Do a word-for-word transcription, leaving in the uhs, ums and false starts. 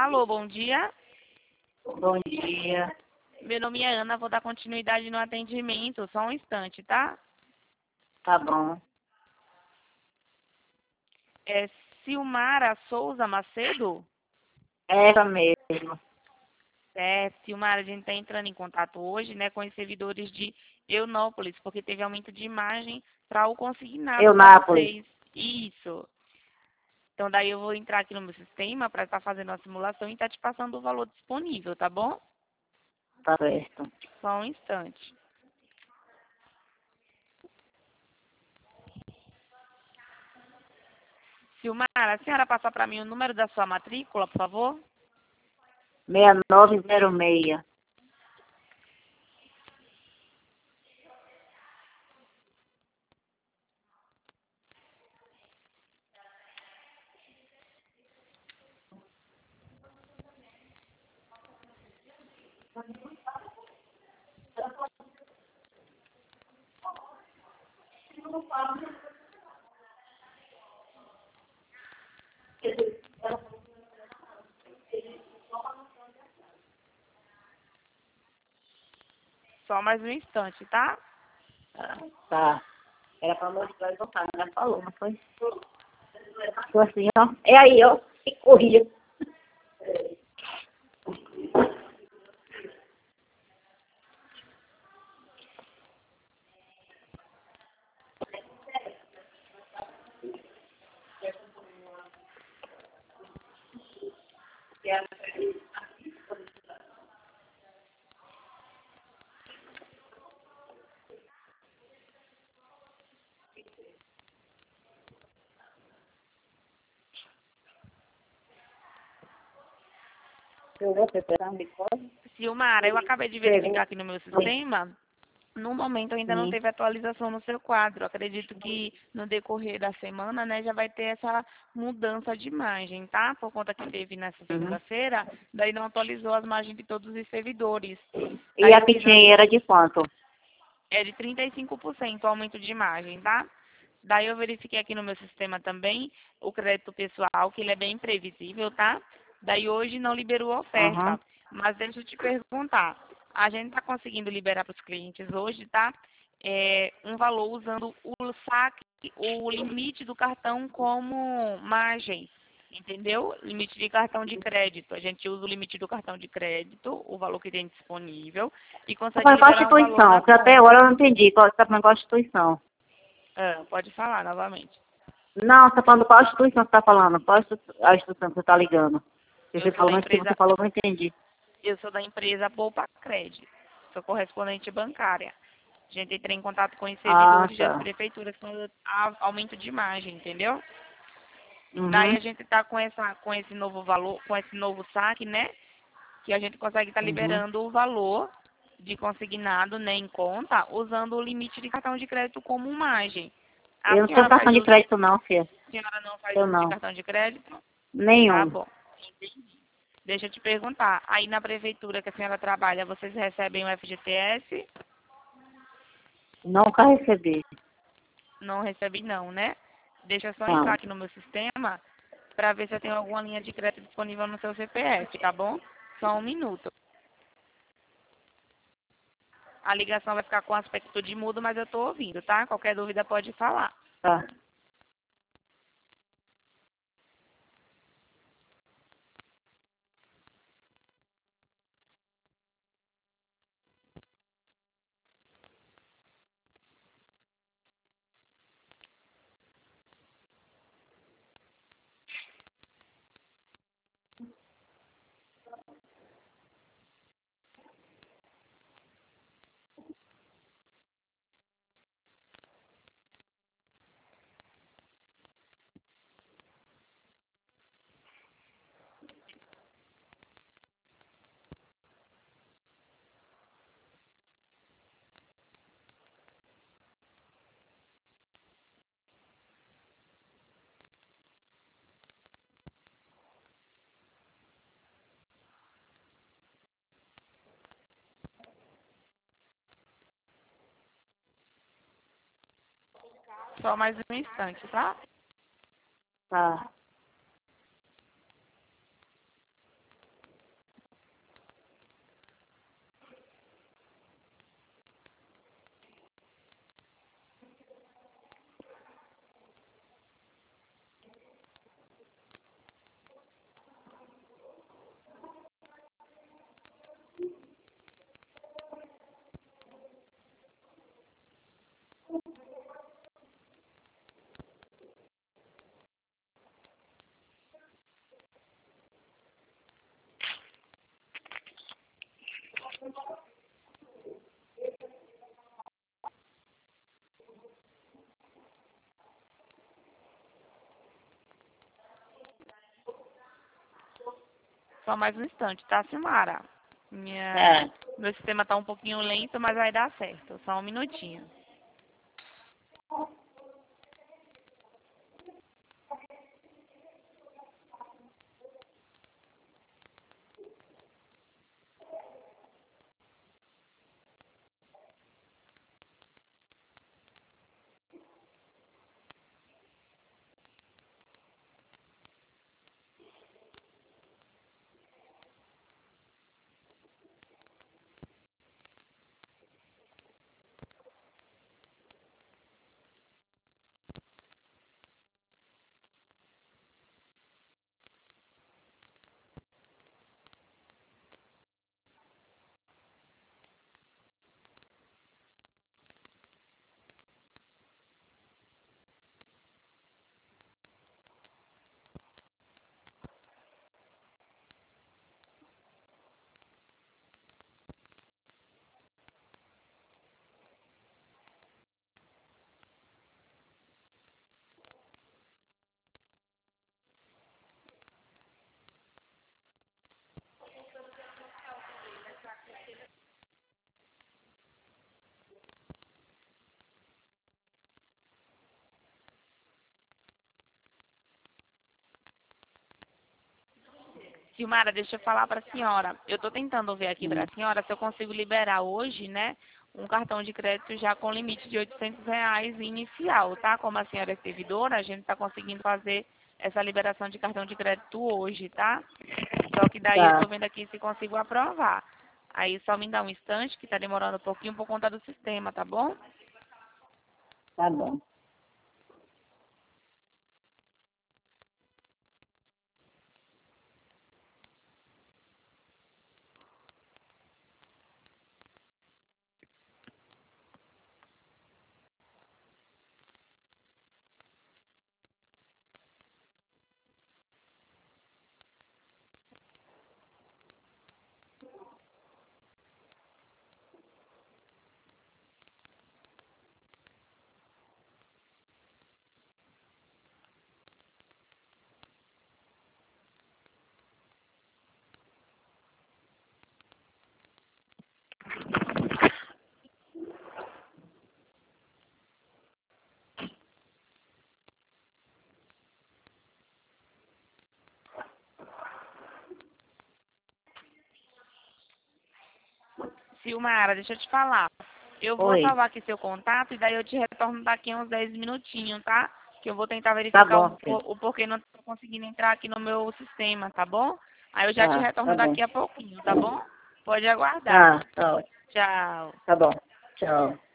Alô, bom dia. Bom dia. Meu nome é Ana, vou dar continuidade no atendimento. Só um instante, tá? Tá bom. É Silmara Souza Macedo? Ela mesmo. É, Silmara, a gente está entrando em contato hoje, né, com os servidores de Eunópolis, porque teve aumento de imagem para o consignado para Eunápolis. vocês. Isso. Então, daí eu vou entrar aqui no meu sistema para estar fazendo a simulação e estar te passando o valor disponível, tá bom? Tá certo. Só um instante. Silmara, a senhora passa para mim o número da sua matrícula, por favor? seis nove zero seis. Só mais um instante, tá? Tá. Tá. Era pra mostrar e voltar. Ela falou, não foi? Ficou assim, ó. É aí, ó. Que corria. Eu vou preparar um bigode. Silmara, eu acabei de verificar aqui no meu sistema. No momento ainda não Sim. teve atualização no seu quadro. Acredito que no decorrer da semana, né, já vai ter essa mudança de imagem, tá? Por conta que teve nessa Uhum. segunda-feira, daí não atualizou as imagens de todos os servidores. E Daí a eu fiz a- pitinha era de quanto? é de trinta e cinco por cento o aumento de imagem, tá? Daí eu verifiquei aqui no meu sistema também o crédito pessoal, que ele é bem previsível, tá? Daí hoje não liberou a Uhum. oferta. Mas deixa eu te perguntar. A gente está conseguindo liberar para os clientes hoje, tá? É, um valor usando o saque, o limite do cartão como margem. Entendeu? Limite de cartão de crédito. A gente usa o limite do cartão de crédito, o valor que tem disponível, e Tá consegue falando qual liberar um valor instituição? na Porque até conta. agora eu não entendi. Qual, tá falando qual instituição? Ah, pode falar novamente. Não, você tá falando qual instituição você tá falando? Qual a institu- a instituição que você tá ligando? Eu Você sou falou, da mas que você empresa, falou, eu não entendi. eu sou da empresa Poupa Cred. Sou correspondente bancária. A gente entra em contato com os Ah, servidores das tá. prefeituras com a- aumento de imagem, entendeu? Daí Uhum. a gente está com essa, com esse novo valor, com esse novo saque, né? Que a gente consegue estar Uhum. liberando o valor de consignado, né, em conta, usando o limite de cartão de crédito como margem. A Eu não tenho senhora cartão faz de uso, crédito não, filha. a senhora não faz Eu uso de não. cartão de crédito? Tá Nenhum. bom. Deixa eu te perguntar, aí na prefeitura que a senhora trabalha, vocês recebem o F G T S? Nunca recebi. Não recebe não, né? Deixa eu só entrar Não. aqui no meu sistema para ver se eu tenho alguma linha de crédito disponível no seu C P F, tá bom? Só um minuto. A ligação vai ficar com aspecto de mudo, mas eu tô ouvindo, tá? Qualquer dúvida pode falar. Tá. Só mais um instante, tá? Tá. Só mais um instante, tá, Silmara? Minha... É. Meu sistema tá um pouquinho lento, mas vai dar certo. Só um minutinho. Silmara, deixa eu falar para a senhora. Eu estou tentando ver aqui para Hum. a senhora se eu consigo liberar hoje, né, um cartão de crédito já com limite de oitocentos reais inicial, tá? Como a senhora é servidora, a gente está conseguindo fazer essa liberação de cartão de crédito hoje, tá? Só que daí eu Tá, estou vendo aqui se consigo aprovar. Aí só me dá um instante, que está demorando um pouquinho por conta do sistema, tá bom? tá bom. Silmara, deixa eu te falar. Eu vou Oi. salvar aqui seu contato e daí eu te retorno daqui a uns dez minutinhos, tá? Que eu vou tentar Tá verificar o, bom, filho. o porquê não estou conseguindo entrar aqui no meu sistema, tá bom? Aí eu já te Tá, retorno tá bom. daqui a pouquinho, tá bom? Pode aguardar. Tá, tá ótimo. Tchau. Tá bom. Tchau.